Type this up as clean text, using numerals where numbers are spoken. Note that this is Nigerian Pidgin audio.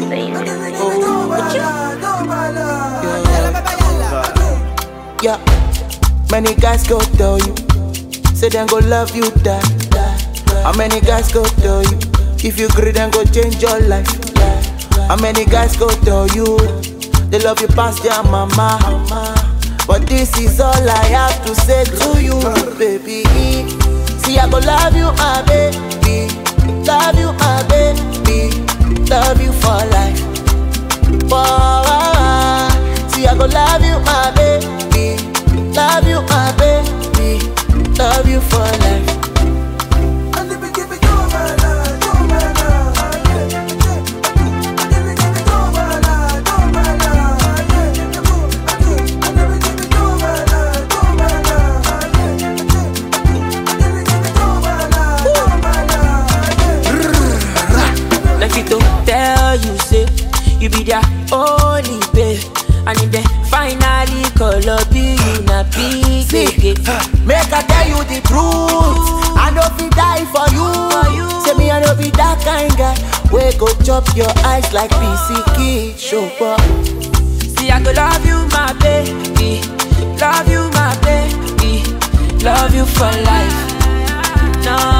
Yeah, many guys go tell you, say them go love you, die. How many guys go tell you, if you agree then go change your life. How many guys go tell you, they love you past their mama. But this is all I have to say to you, baby. See, I go love you, my baby. Love you, my baby. Love you for life. See, I go love you, my baby. Love you, my baby. Love you for life. Tell you, say you be their only babe, and if they finally call up you, na big. Make I tell you the truth, I know fi die for you. Say me I know be that kind guy, we go chop your eyes like PCK. Show up. See I go love you, my baby, love you, my baby, love you for life. No.